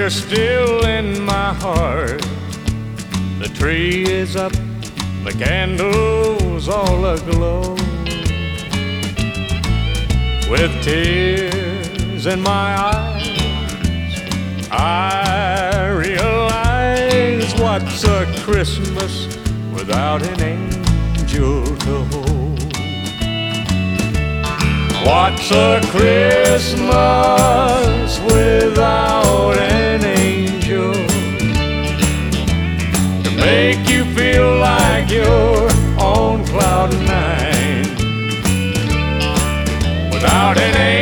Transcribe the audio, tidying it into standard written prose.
you're still in my heart. The tree is up, the candles all aglow. With tears in my eyes, I realize what's a Christmas without an angel to hold. What's a Christmas without an angel to make you feel like you're on cloud nine? Without an angel